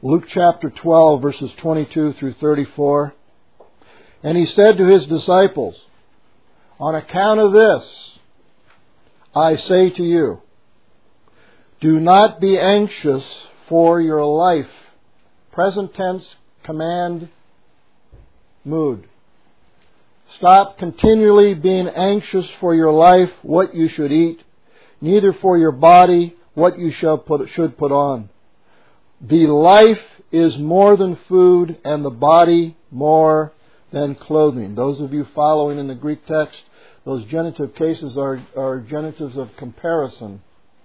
Luke chapter 12, verses 22 through 34. And he said to his disciples, "On account of this, I say to you, do not be anxious for your life." Present tense, command, mood. Stop continually being anxious for your life, what you should eat, neither for your body, what you should put on. The life is more than food, and the body more than clothing. Those of you following in the Greek text, those genitive cases are genitives of comparison.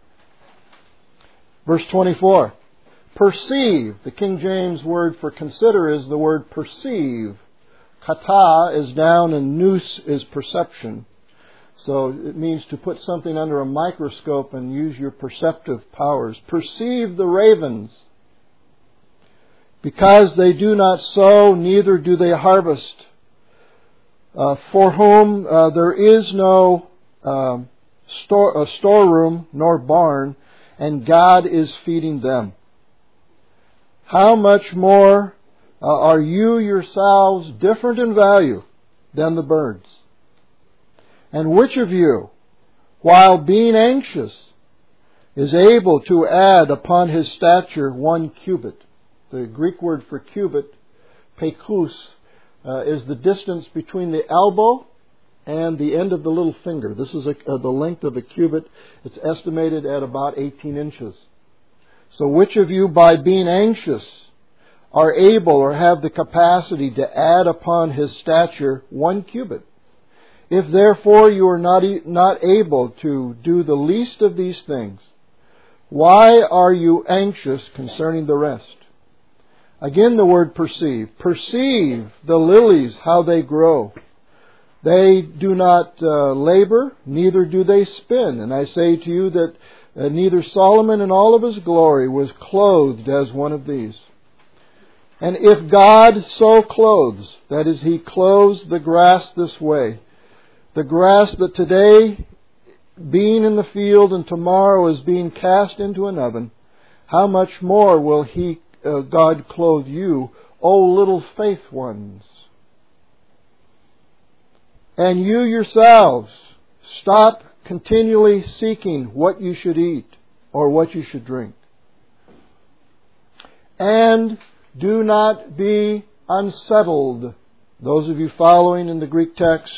Verse 24. Perceive. The King James word for consider is the word perceive. Kata is down and nous is perception. So it means to put something under a microscope and use your perceptive powers. Perceive the ravens, because they do not sow, neither do they harvest, for whom there is no storeroom nor barn, and God is feeding them. How much more are you yourselves different in value than the birds? And which of you, while being anxious, is able to add upon his stature 1 cubit? The Greek word for cubit, pekous, is the distance between the elbow and the end of the little finger. This is the length of a cubit. It's estimated at about 18 inches. So which of you, by being anxious, are able or have the capacity to add upon his stature 1 cubit? If therefore you are not able to do the least of these things, why are you anxious concerning the rest? Again, the word perceive. Perceive the lilies, how they grow. They do not labor, neither do they spin. And I say to you that neither Solomon in all of his glory was clothed as one of these. And if God so clothes, that is, He clothes the grass this way, the grass that today being in the field and tomorrow is being cast into an oven, how much more will God clothe you, O little faith ones? And you yourselves, stop continually seeking what you should eat or what you should drink. And do not be unsettled. Those of you following in the Greek text,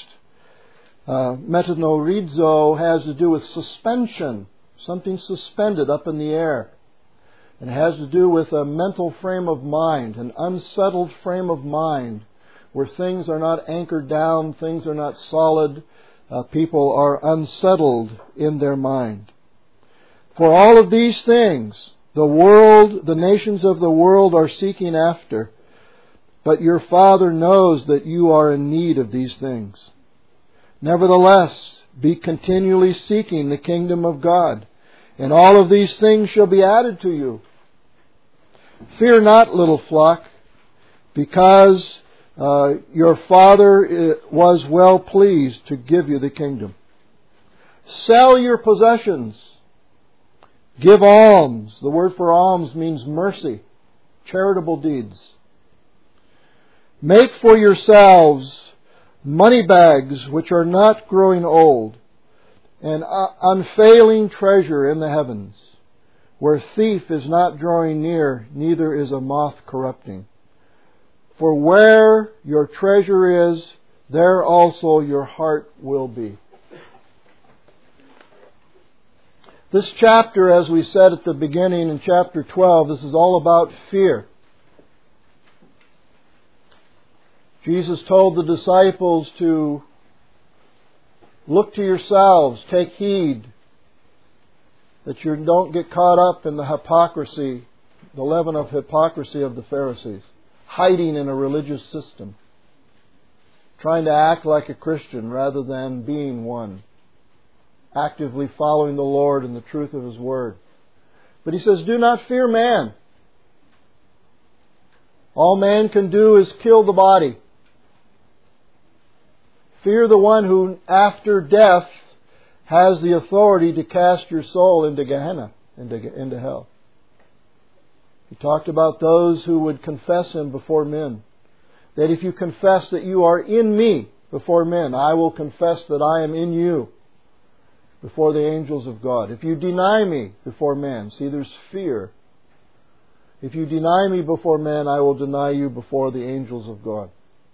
metanorizo has to do with suspension, something suspended up in the air. It has to do with a mental frame of mind, an unsettled frame of mind, where things are not anchored down, things are not solid, people are unsettled in their mind. For all of these things, the nations of the world are seeking after, but your Father knows that you are in need of these things. Nevertheless, be continually seeking the kingdom of God, and all of these things shall be added to you. Fear not, little flock, because your Father was well pleased to give you the kingdom. Sell your possessions. Give alms. The word for alms means mercy, charitable deeds. Make for yourselves money bags which are not growing old, and unfailing treasure in the heavens, where thief is not drawing near, neither is a moth corrupting. For where your treasure is, there also your heart will be. This chapter, as we said at the beginning in chapter 12, this is all about fear. Jesus told the disciples to look to yourselves, take heed that you don't get caught up in the hypocrisy, the leaven of hypocrisy of the Pharisees, hiding in a religious system, trying to act like a Christian rather than being one, actively following the Lord and the truth of His Word. But He says, do not fear man. All man can do is kill the body. Fear the one who, after death, has the authority to cast your soul into Gehenna, into hell. He talked about those who would confess Him before men. That if you confess that you are in me before men, I will confess that I am in you before the angels of God. If you deny me before men, see, there's fear. If you deny me before men, I will deny you before the angels of God.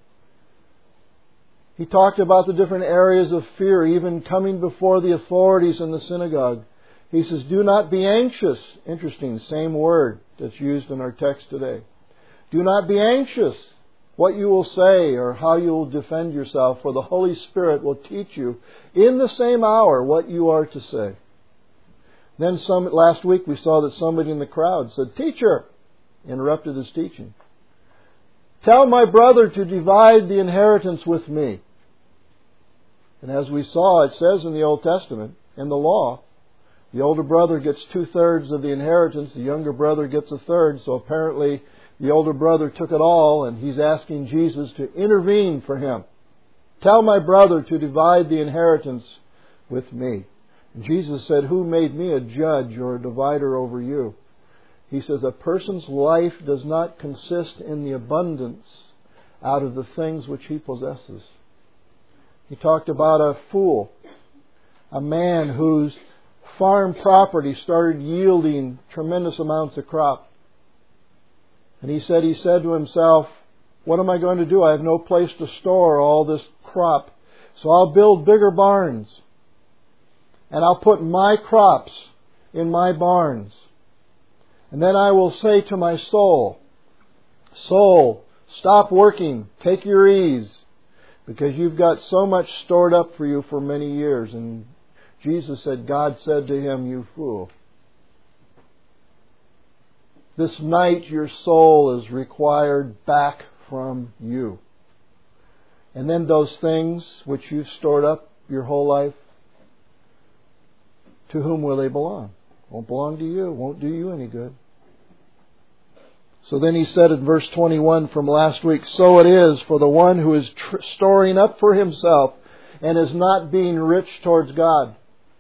He talked about the different areas of fear, even coming before the authorities in the synagogue. He says, do not be anxious. Interesting, same word that's used in our text today. Do not be anxious what you will say or how you will defend yourself, for the Holy Spirit will teach you in the same hour what you are to say. Then last week we saw that somebody in the crowd said, Teacher, interrupted his teaching. Tell my brother to divide the inheritance with me. And as we saw, it says in the Old Testament, in the law, the older brother gets 2/3 of the inheritance, the younger brother gets 1/3. So apparently the older brother took it all, and he's asking Jesus to intervene for him. Tell my brother to divide the inheritance with me. And Jesus said, who made me a judge or a divider over you? He says, a person's life does not consist in the abundance out of the things which he possesses. He talked about a fool, a man whose farm property started yielding tremendous amounts of crop. And he said to himself, what am I going to do? I have no place to store all this crop. So I'll build bigger barns. And I'll put my crops in my barns. And then I will say to my soul, soul, stop working, take your ease, because you've got so much stored up for you for many years. And Jesus said, God said to him, you fool. This night your soul is required back from you. And then those things which you've stored up your whole life, to whom will they belong? Won't belong to you. Won't do you any good. So then he said in verse 21 from last week, so it is for the one who is storing up for himself and is not being rich towards God.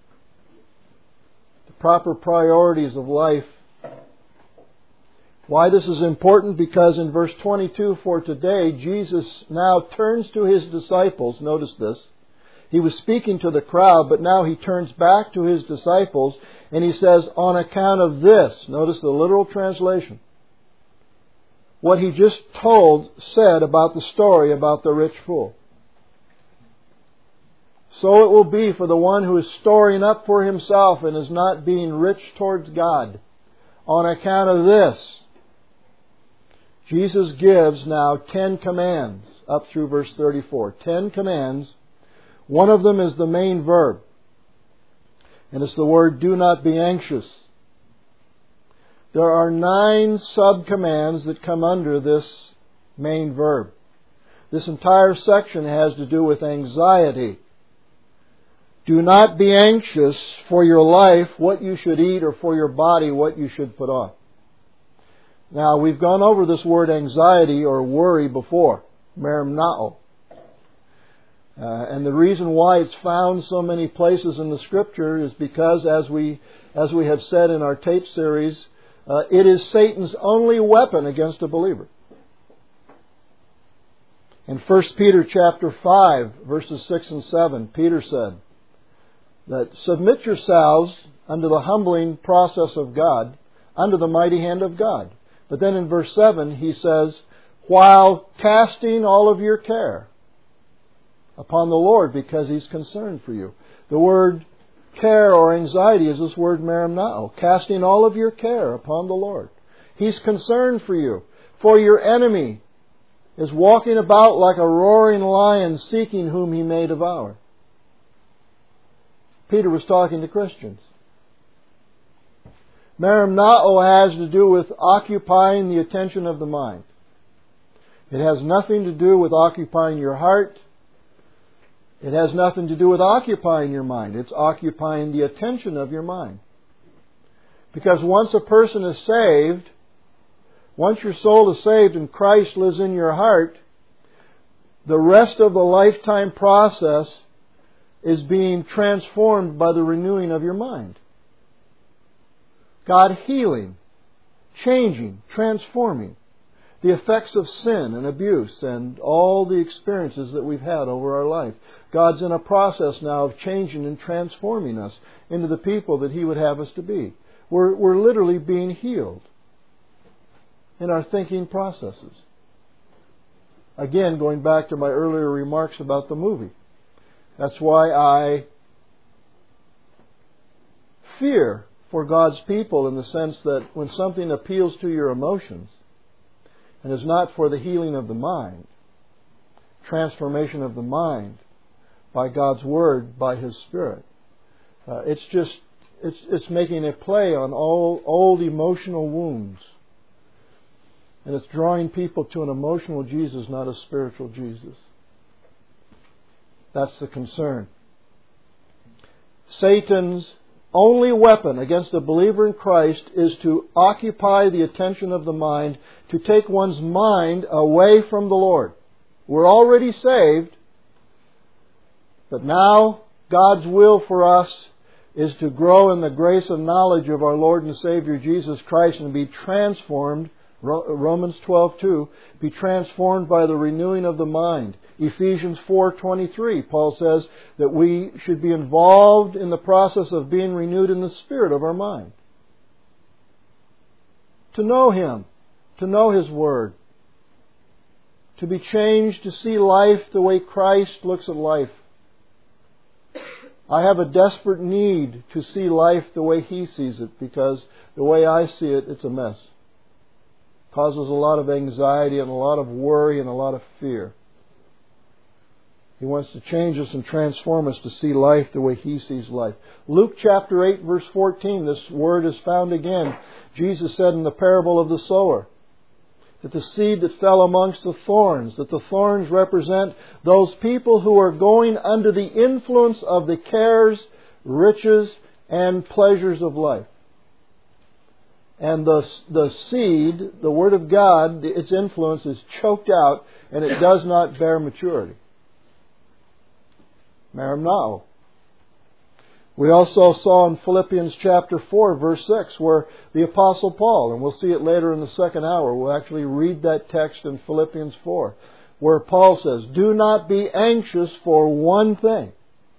The proper priorities of life. Why this is important? Because in verse 22 for today, Jesus now turns to His disciples. Notice this. He was speaking to the crowd, but now He turns back to His disciples and He says, on account of this, notice the literal translation, what He just said about the story about the rich fool. So it will be for the one who is storing up for himself and is not being rich towards God. On account of this, Jesus gives now 10 commands up through verse 34. 10 commands. One of them is the main verb. And it's the word, do not be anxious. There are 9 sub-commands that come under this main verb. This entire section has to do with anxiety. Do not be anxious for your life, what you should eat, or for your body, what you should put on. Now, we've gone over this word anxiety or worry before, merimnao. And the reason why it's found so many places in the Scripture is because, as we have said in our tape series, it is Satan's only weapon against a believer. In 1 Peter chapter 5, verses 6 and 7, Peter said that submit yourselves under the humbling process of God, under the mighty hand of God. But then in verse 7 he says, while casting all of your care upon the Lord, because He's concerned for you. The word care or anxiety is this word merimnao, casting all of your care upon the Lord. He's concerned for you. For your enemy is walking about like a roaring lion, seeking whom he may devour. Peter was talking to Christians. Merimnao has to do with occupying the attention of the mind. It has nothing to do with occupying your heart. It has nothing to do with occupying your mind. It's occupying the attention of your mind. Because once a person is saved, once your soul is saved and Christ lives in your heart, the rest of the lifetime process is being transformed by the renewing of your mind. God healing, changing, transforming the effects of sin and abuse and all the experiences that we've had over our life. God's in a process now of changing and transforming us into the people that He would have us to be. We're literally being healed in our thinking processes. Again, going back to my earlier remarks about the movie. That's why I fear for God's people in the sense that when something appeals to your emotions and is not for the healing of the mind, transformation of the mind by God's Word, by His Spirit, it's making a play on all old emotional wounds. And it's drawing people to an emotional Jesus, not a spiritual Jesus. That's the concern. Satan's only weapon against a believer in Christ is to occupy the attention of the mind, to take one's mind away from the Lord. We're already saved, but now God's will for us is to grow in the grace and knowledge of our Lord and Savior Jesus Christ and be transformed. Romans 12:2, be transformed by the renewing of the mind. Ephesians 4:23, Paul says that we should be involved in the process of being renewed in the spirit of our mind. To know Him, to know His Word, to be changed to see life the way Christ looks at life. I have a desperate need to see life the way He sees it, because the way I see it, it's a mess. Causes a lot of anxiety and a lot of worry and a lot of fear. He wants to change us and transform us to see life the way He sees life. Luke chapter 8 verse 14, this word is found again. Jesus said in the parable of the sower that the seed that fell amongst the thorns, that the thorns represent those people who are going under the influence of the cares, riches, and pleasures of life. And the seed, the Word of God, its influence is choked out and it does not bear maturity. Maramnao. We also saw in Philippians chapter 4 verse 6 where the Apostle Paul, and we'll see it later in the second hour, we'll actually read that text in Philippians 4, where Paul says, do not be anxious for one thing,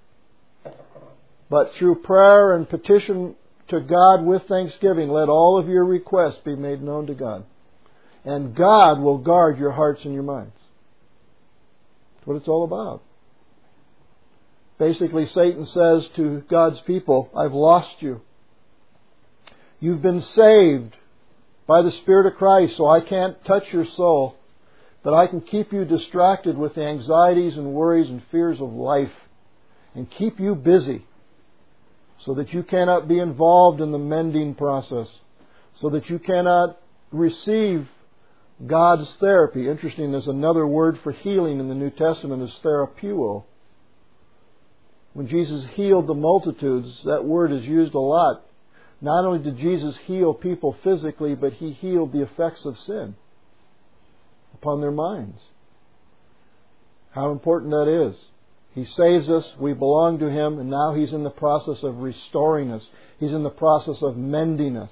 but through prayer and petition to God with thanksgiving, let all of your requests be made known to God. And God will guard your hearts and your minds. That's what it's all about. Basically, Satan says to God's people, I've lost you. You've been saved by the Spirit of Christ, so I can't touch your soul. But I can keep you distracted with the anxieties and worries and fears of life and keep you busy, so that you cannot be involved in the mending process, so that you cannot receive God's therapy. Interesting, there's another word for healing in the New Testament is therapeuo. When Jesus healed the multitudes, that word is used a lot. Not only did Jesus heal people physically, but He healed the effects of sin upon their minds. How important that is. He saves us, we belong to Him, and now He's in the process of restoring us. He's in the process of mending us.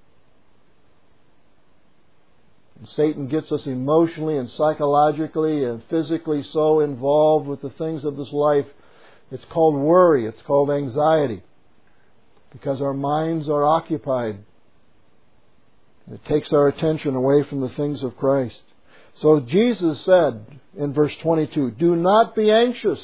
And Satan gets us emotionally and psychologically and physically so involved with the things of this life. It's called worry, it's called anxiety, because our minds are occupied. It takes our attention away from the things of Christ. So Jesus said in verse 22, do not be anxious.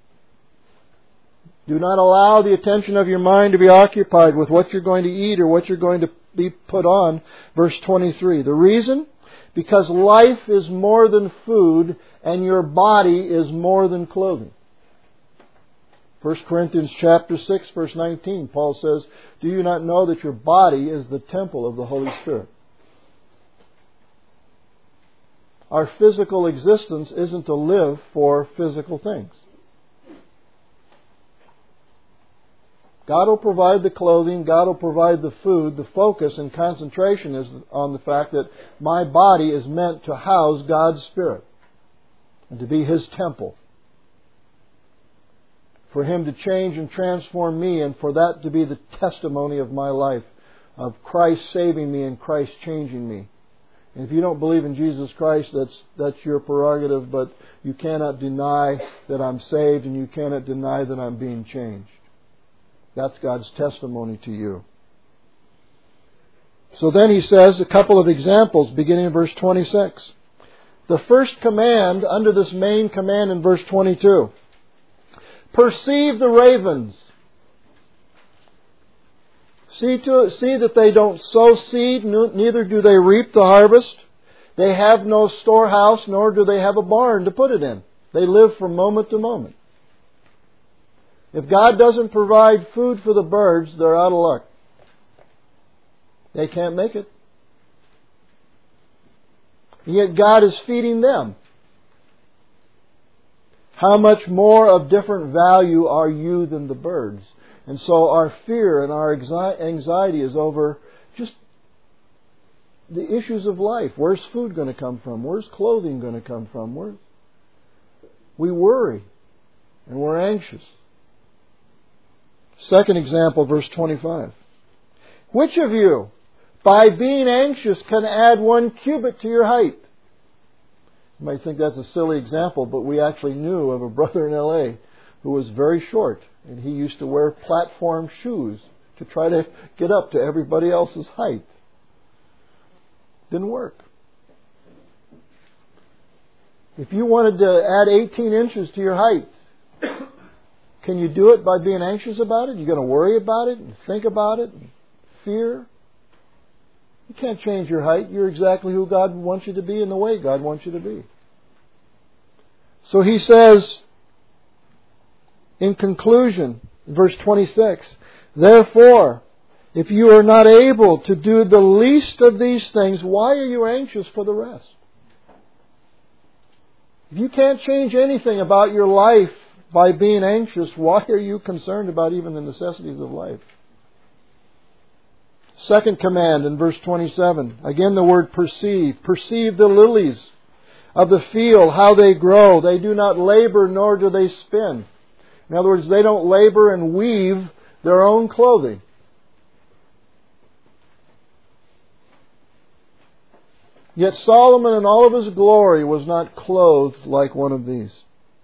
Do not allow the attention of your mind to be occupied with what you're going to eat or what you're going to be put on. Verse 23. The reason? Because life is more than food and your body is more than clothing. 1 Corinthians chapter 6 verse 19, Paul says, do you not know that your body is the temple of the Holy Spirit? Our physical existence isn't to live for physical things. God will provide the clothing, God will provide the food. The focus and concentration is on the fact that my body is meant to house God's Spirit and to be His temple. For Him to change and transform me and for that to be the testimony of my life of Christ saving me and Christ changing me. And if you don't believe in Jesus Christ, that's your prerogative, but you cannot deny that I'm saved and you cannot deny that I'm being changed. That's God's testimony to you. So then he says a couple of examples beginning in verse 26. The first command under this main command in verse 22. Perceive the ravens. See that they don't sow seed, neither do they reap the harvest. They have no storehouse, nor do they have a barn to put it in. They live from moment to moment. If God doesn't provide food for the birds, they're out of luck. They can't make it. And yet God is feeding them. How much more of different value are you than the birds? And so our fear and our anxiety is over just the issues of life. Where's food going to come from? Where's clothing going to come from? We worry and we're anxious. Second example, verse 25. Which of you, by being anxious, can add 1 cubit to your height? You might think that's a silly example, but we actually knew of a brother in L.A. who was very short, and he used to wear platform shoes to try to get up to everybody else's height. Didn't work. If you wanted to add 18 inches to your height, can you do it by being anxious about it? You're going to worry about it and think about it and fear? You can't change your height. You're exactly who God wants you to be in the way God wants you to be. So he says, in conclusion, verse 26, therefore, if you are not able to do the least of these things, why are you anxious for the rest? If you can't change anything about your life by being anxious, why are you concerned about even the necessities of life? Second command in verse 27. Again the word perceive. Perceive the lilies of the field, how they grow. They do not labor nor do they spin. In other words, they don't labor and weave their own clothing. Yet Solomon in all of his glory was not clothed like one of these.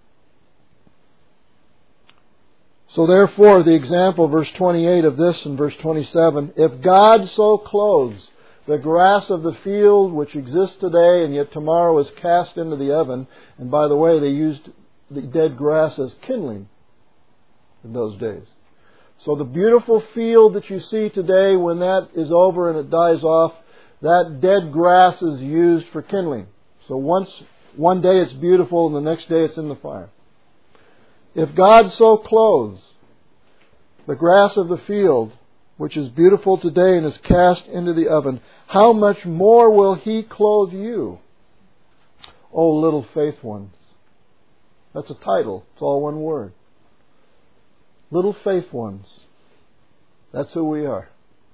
So therefore, the example, verse 28 of this and verse 27, if God so clothes the grass of the field which exists today and yet tomorrow is cast into the oven, and by the way, they used the dead grass as kindling in those days. So the beautiful field that you see today, when that is over and it dies off, that dead grass is used for kindling. So one day it's beautiful and the next day it's in the fire. If God so clothes the grass of the field, which is beautiful today and is cast into the oven, how much more will He clothe you, O little faith ones? That's a title. It's all one word. Little faith ones. That's who we are.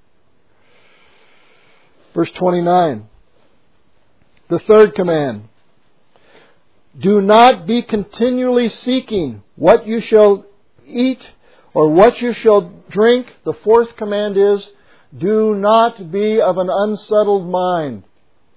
Verse 29. The third command. Do not be continually seeking what you shall eat or what you shall drink. The fourth command is, do not be of an unsettled mind.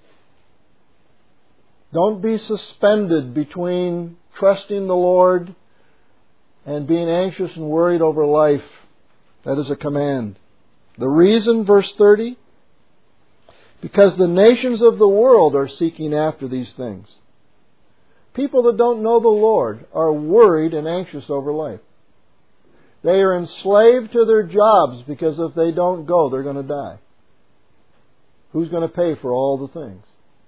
Don't be suspended between trusting the Lord and being anxious and worried over life. That is a command. The reason, verse 30, because the nations of the world are seeking after these things. People that don't know the Lord are worried and anxious over life. They are enslaved to their jobs because if they don't go, they're going to die. Who's going to pay for all the things?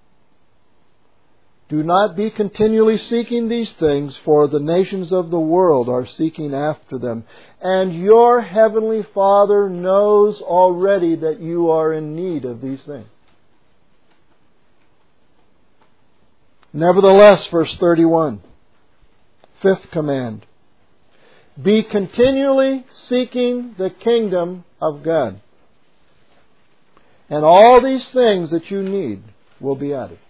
Do not be continually seeking these things, for the nations of the world are seeking after them. And your heavenly Father knows already that you are in need of these things. Nevertheless, verse 31, fifth command, be continually seeking the kingdom of God. And all these things that you need will be added.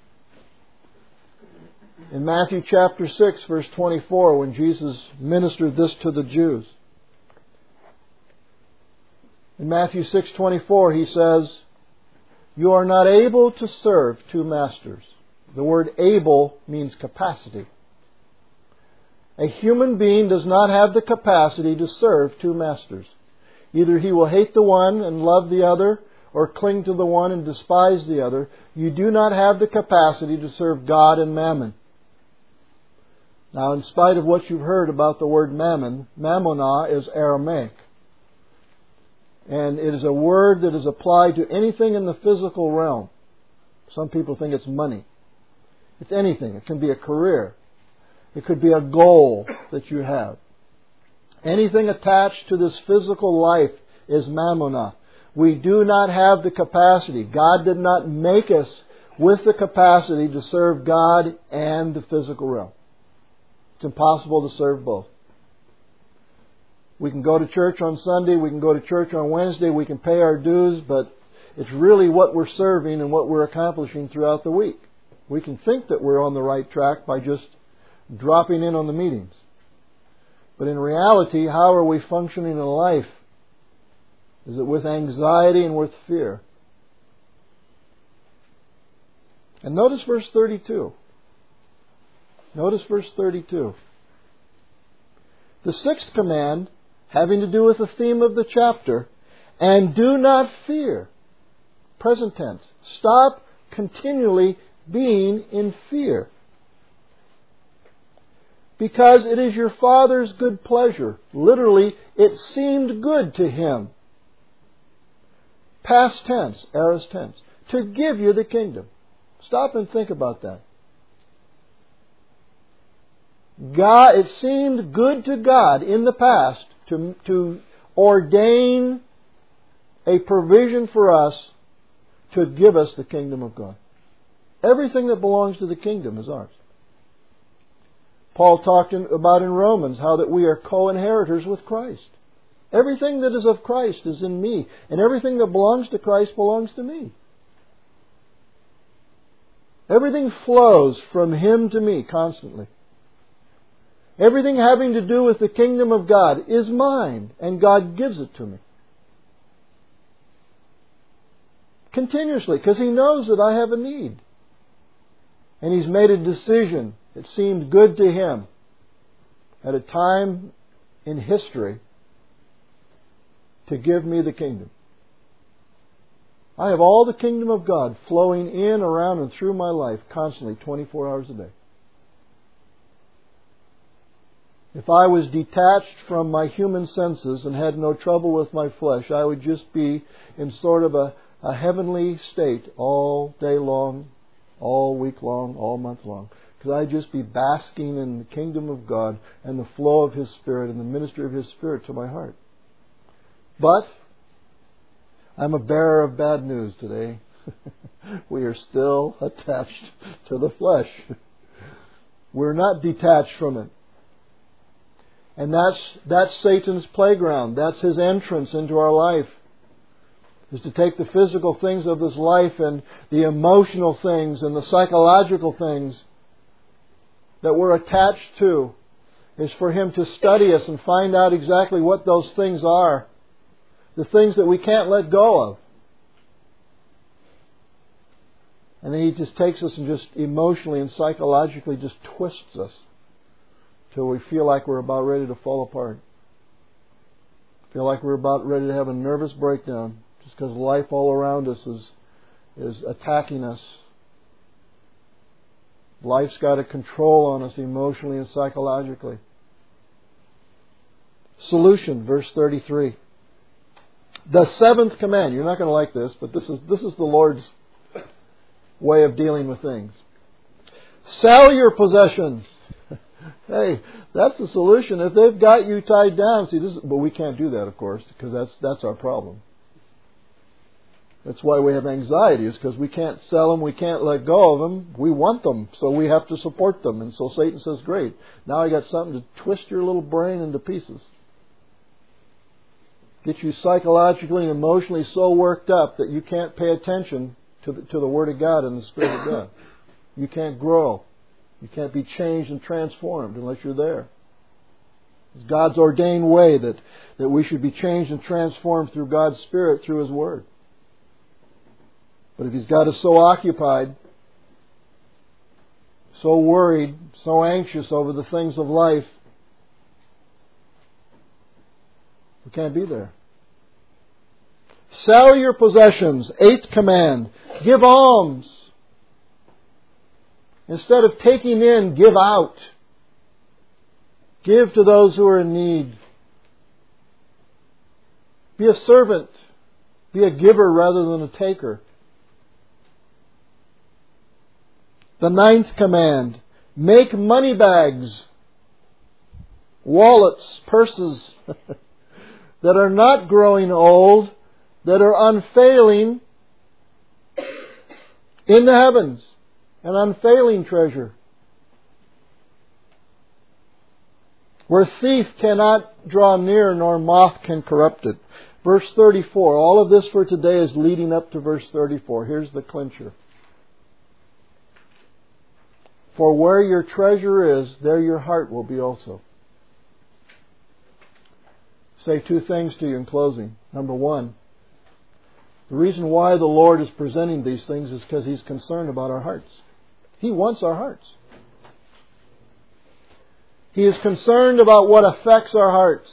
In Matthew chapter 6, verse 24, when Jesus ministered this to the Jews, In Matthew 6:24 he says, "You are not able to serve two masters." The word able means capacity. A human being does not have the capacity to serve two masters. Either he will hate the one and love the other, or cling to the one and despise the other. You do not have the capacity to serve God and mammon. Now, in spite of what you've heard about the word mammon, mammonah is Aramaic. And it is a word that is applied to anything in the physical realm. Some people think it's money. It's anything. It can be a career. It could be a goal that you have. Anything attached to this physical life is mammonah. We do not have the capacity. God did not make us with the capacity to serve God and the physical realm. It's impossible to serve both. We can go to church on Sunday, we can go to church on Wednesday, we can pay our dues, but it's really what we're serving and what we're accomplishing throughout the week. We can think that we're on the right track by just dropping in on the meetings. But in reality, how are we functioning in life? Is it with anxiety and with fear? And notice verse 32. Notice verse 32. The sixth command, having to do with the theme of the chapter, and do not fear. Present tense. Stop continually being in fear. Because it is your Father's good pleasure. Literally, it seemed good to Him. Past tense, aorist tense. To give you the kingdom. Stop and think about that. God, it seemed good to God in the past to ordain a provision for us to give us the kingdom of God. Everything that belongs to the kingdom is ours. Paul talked about in Romans how that we are co-inheritors with Christ. Everything that is of Christ is in me, and everything that belongs to Christ belongs to me. Everything flows from Him to me constantly. Everything having to do with the kingdom of God is mine, and God gives it to me. Continuously, because He knows that I have a need. And He's made a decision. It seemed good to Him at a time in history to give me the kingdom. I have all the kingdom of God flowing in, around, and through my life constantly, 24 hours a day. If I was detached from my human senses and had no trouble with my flesh, I would just be in sort of a heavenly state all day long, all week long, all month long. Because I'd just be basking in the kingdom of God and the flow of His Spirit and the ministry of His Spirit to my heart. But I'm a bearer of bad news today. We are still attached to the flesh. We're not detached from it. And that's Satan's playground. That's his entrance into our life. Is to take the physical things of this life and the emotional things and the psychological things that we're attached to. Is for him to study us and find out exactly what those things are. The things that we can't let go of. And then he just takes us and just emotionally and psychologically just twists us till we feel like we're about ready to fall apart. Feel like we're about ready to have a nervous breakdown just because life all around us is attacking us. Life's got a control on us emotionally and psychologically. Solution, verse 33. The seventh command. You're not going to like this, but this is the Lord's way of dealing with things. Sell your possessions. Hey, that's the solution. If they've got you tied down, but we can't do that, of course, because that's our problem. That's why we have anxiety, is because we can't sell them, we can't let go of them. We want them, so we have to support them. And so Satan says, great, now I got something to twist your little brain into pieces. Get you psychologically and emotionally so worked up that you can't pay attention to the Word of God and the Spirit of God. You can't grow. You can't be changed and transformed unless you're there. It's God's ordained way that we should be changed and transformed through God's Spirit, through His Word. But if He's got us so occupied, so worried, so anxious over the things of life, we can't be there. Sell your possessions. 8th command. Give alms. Instead of taking in, give out. Give to those who are in need. Be a servant. Be a giver rather than a taker. The 9th command. Make money bags, wallets, purses that are not growing old, that are unfailing in the heavens. An unfailing treasure. Where thief cannot draw near, nor moth can corrupt it. Verse 34. All of this for today is leading up to verse 34. Here's the clincher. For where your treasure is, there your heart will be also. Say 2 things to you in closing. Number 1, the reason why the Lord is presenting these things is because He's concerned about our hearts. He wants our hearts. He is concerned about what affects our hearts.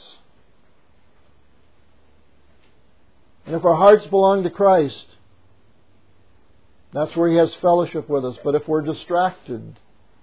And if our hearts belong to Christ, that's where He has fellowship with us. But if we're distracted,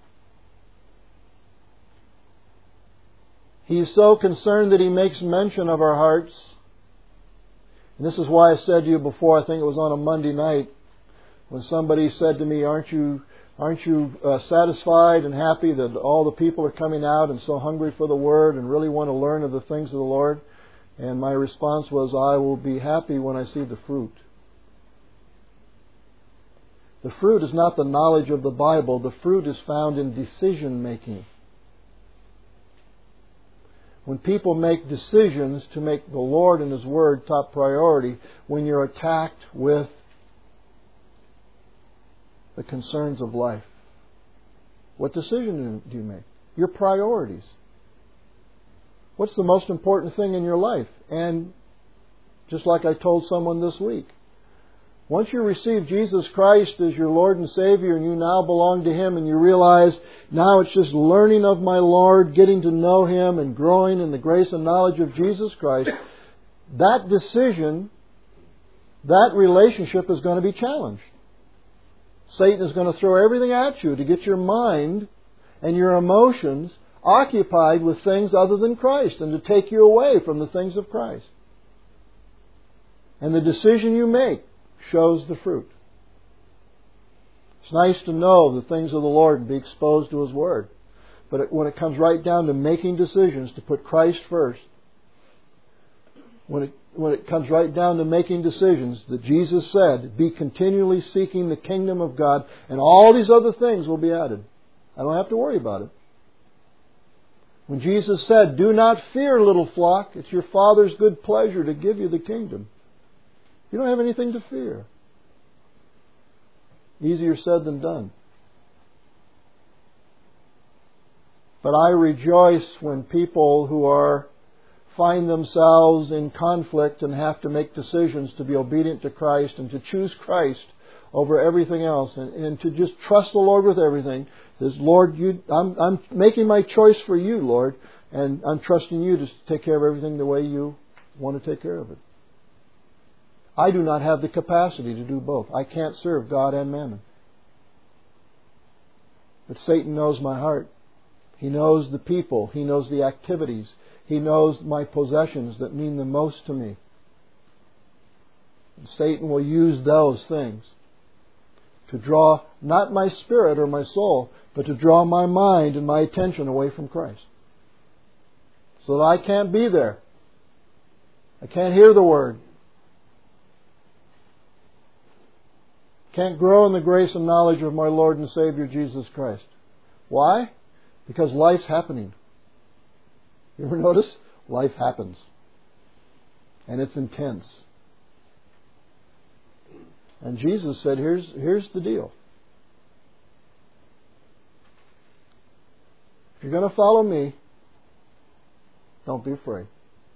He's so concerned that He makes mention of our hearts. And this is why I said to you before, I think it was on a Monday night, when somebody said to me, aren't you satisfied and happy that all the people are coming out and so hungry for the Word and really want to learn of the things of the Lord? And my response was, I will be happy when I see the fruit. The fruit is not the knowledge of the Bible. The fruit is found in decision making. When people make decisions to make the Lord and His Word top priority, when you're attacked with the concerns of life, what decision do you make? Your priorities. What's the most important thing in your life? And just like I told someone this week, once you receive Jesus Christ as your Lord and Savior and you now belong to Him and you realize now it's just learning of my Lord, getting to know Him and growing in the grace and knowledge of Jesus Christ, that decision, that relationship is going to be challenged. Satan is going to throw everything at you to get your mind and your emotions occupied with things other than Christ and to take you away from the things of Christ. And the decision you make shows the fruit. It's nice to know the things of the Lord and be exposed to His Word. But when it comes right down to making decisions to put Christ first, when it comes right down to making decisions that Jesus said, be continually seeking the kingdom of God and all these other things will be added. I don't have to worry about it. When Jesus said, do not fear, little flock, it's your Father's good pleasure to give you the kingdom. You don't have anything to fear. Easier said than done. But I rejoice when people who find themselves in conflict and have to make decisions to be obedient to Christ and to choose Christ over everything else and to just trust the Lord with everything. Says, Lord, I'm making my choice for you, Lord, and I'm trusting you to take care of everything the way you want to take care of it. I do not have the capacity to do both. I can't serve God and mammon. But Satan knows my heart. He knows the people. He knows the activities. He knows my possessions that mean the most to me. And Satan will use those things to draw not my spirit or my soul, but to draw my mind and my attention away from Christ. So that I can't be there. I can't hear the Word. Can't grow in the grace and knowledge of my Lord and Savior Jesus Christ. Why? Because life's happening. You ever notice? Life happens. And it's intense. And Jesus said, here's the deal. If you're going to follow me, Don't be afraid.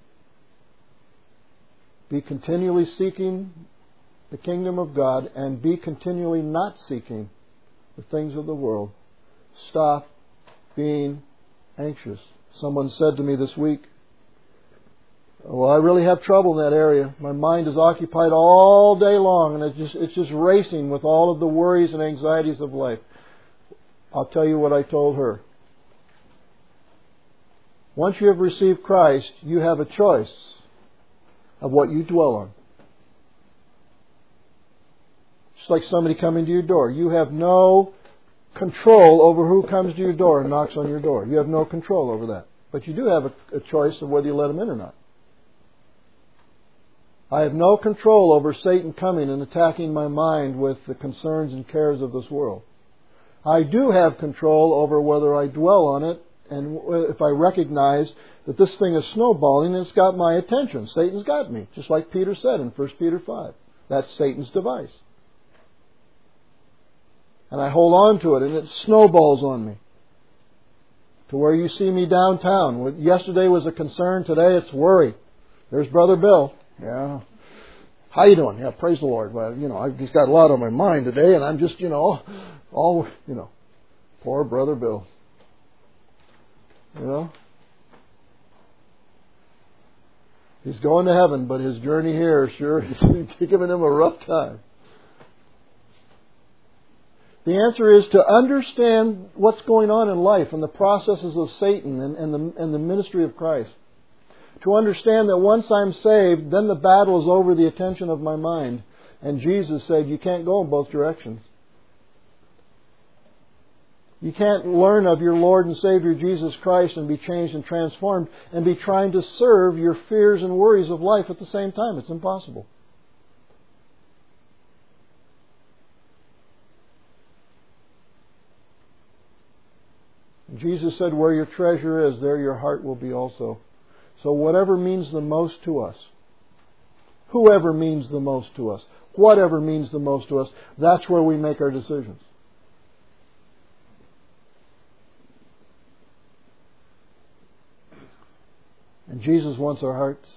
Be continually seeking the kingdom of God and be continually not seeking the things of the world. Stop being anxious. Someone said to me this week, well, I really have trouble in that area. My mind is occupied all day long and it's just racing with all of the worries and anxieties of life. I'll tell you what I told her. Once you have received Christ, you have a choice of what you dwell on. Just like somebody coming to your door. You have no control over who comes to your door and knocks on your door. You have no control over that. But you do have a choice of whether you let them in or not. I have no control over Satan coming and attacking my mind with the concerns and cares of this world. I do have control over whether I dwell on it and if I recognize that this thing is snowballing and it's got my attention. Satan's got me, just like Peter said in 1 Peter 5. That's Satan's device. And I hold on to it and it snowballs on me. To where you see me downtown. Yesterday was a concern, today it's worry. There's Brother Bill. Yeah. How you doing? Yeah, praise the Lord. Well, I've just got a lot on my mind today and I'm just, poor Brother Bill. He's going to heaven, but his journey here sure is giving him a rough time. The answer is to understand what's going on in life and the processes of Satan and the ministry of Christ. To understand that once I'm saved, then the battle is over the attention of my mind. And Jesus said, you can't go in both directions. You can't learn of your Lord and Savior Jesus Christ and be changed and transformed and be trying to serve your fears and worries of life at the same time. It's impossible. Jesus said, where your treasure is, there your heart will be also. So whatever means the most to us, whoever means the most to us, whatever means the most to us, that's where we make our decisions. And Jesus wants our hearts.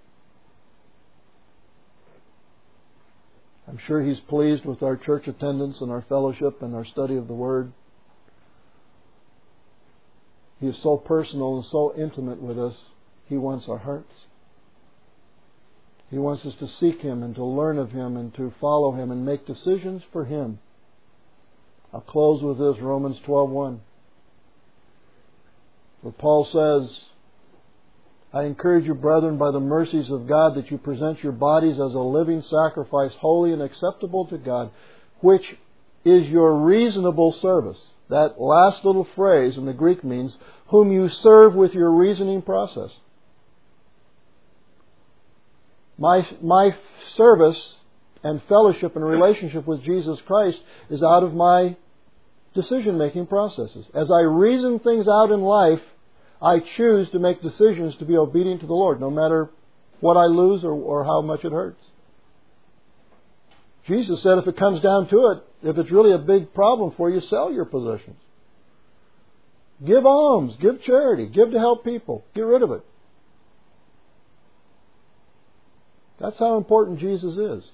I'm sure He's pleased with our church attendance and our fellowship and our study of the Word. He is so personal and so intimate with us. He wants our hearts. He wants us to seek Him and to learn of Him and to follow Him and make decisions for Him. I'll close with this, Romans 12:1. Where Paul says, I encourage you, brethren, by the mercies of God, that you present your bodies as a living sacrifice, holy and acceptable to God, which is your reasonable service. That last little phrase in the Greek means, whom you serve with your reasoning process. My service and fellowship and relationship with Jesus Christ is out of my decision-making processes. As I reason things out in life, I choose to make decisions to be obedient to the Lord, no matter what I lose or how much it hurts. Jesus said if it comes down to it, if it's really a big problem for you, sell your possessions. Give alms, give charity, give to help people. Get rid of it. That's how important Jesus is.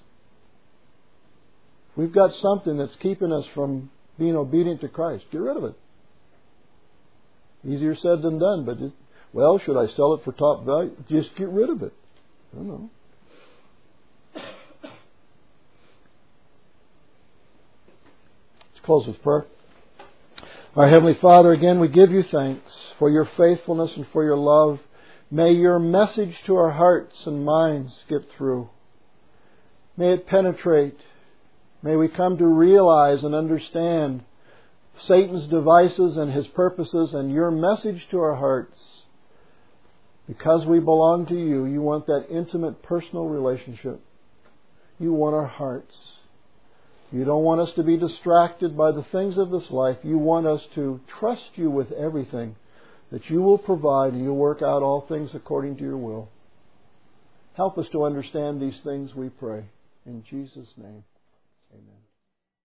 If we've got something that's keeping us from being obedient to Christ, get rid of it. Easier said than done, but should I sell it for top value? Just get rid of it. I don't know. Let's close with prayer. Our Heavenly Father, again we give you thanks for your faithfulness and for your love. May your message to our hearts and minds get through. May it penetrate. May we come to realize and understand Satan's devices and his purposes and your message to our hearts. Because we belong to you, you want that intimate personal relationship. You want our hearts. You don't want us to be distracted by the things of this life. You want us to trust you with everything, that you will provide and you'll work out all things according to your will. Help us to understand these things, we pray. In Jesus' name, amen.